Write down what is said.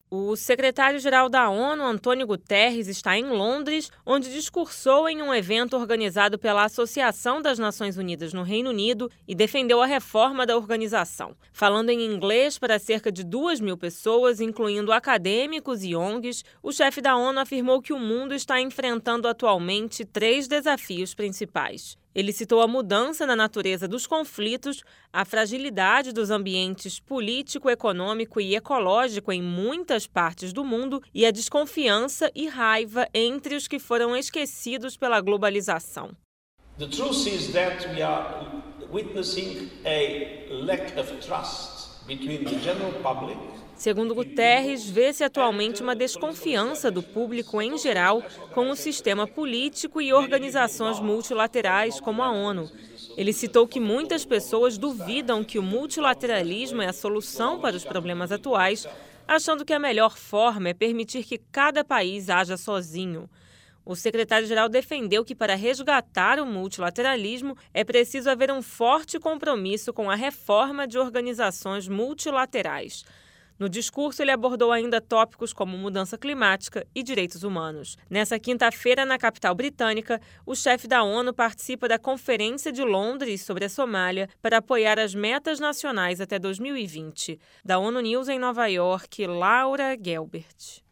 O secretário-geral da ONU, Antônio Guterres, está em Londres, onde discursou em um evento organizado pela Associação das Nações Unidas no Reino Unido e defendeu a reforma da organização. Falando em inglês para cerca de 2.000 pessoas, incluindo acadêmicos e ONGs, o chefe da ONU afirmou que o mundo está enfrentando atualmente 3 desafios principais. Ele citou a mudança na natureza dos conflitos, a fragilidade dos ambientes político, econômico e ecológico em muitas partes do mundo e a desconfiança e raiva entre os que foram esquecidos pela globalização. The truth is that we are witnessing a lack of trust between the general public. Segundo Guterres, vê-se atualmente uma desconfiança do público em geral com o sistema político e organizações multilaterais como a ONU. Ele citou que muitas pessoas duvidam que o multilateralismo é a solução para os problemas atuais, achando que a melhor forma é permitir que cada país haja sozinho. O secretário-geral defendeu que para resgatar o multilateralismo é preciso haver um forte compromisso com a reforma de organizações multilaterais. No discurso, ele abordou ainda tópicos como mudança climática e direitos humanos. Nessa quinta-feira, na capital britânica, o chefe da ONU participa da Conferência de Londres sobre a Somália para apoiar as metas nacionais até 2020. Da ONU News em Nova York, Laura Gelbert.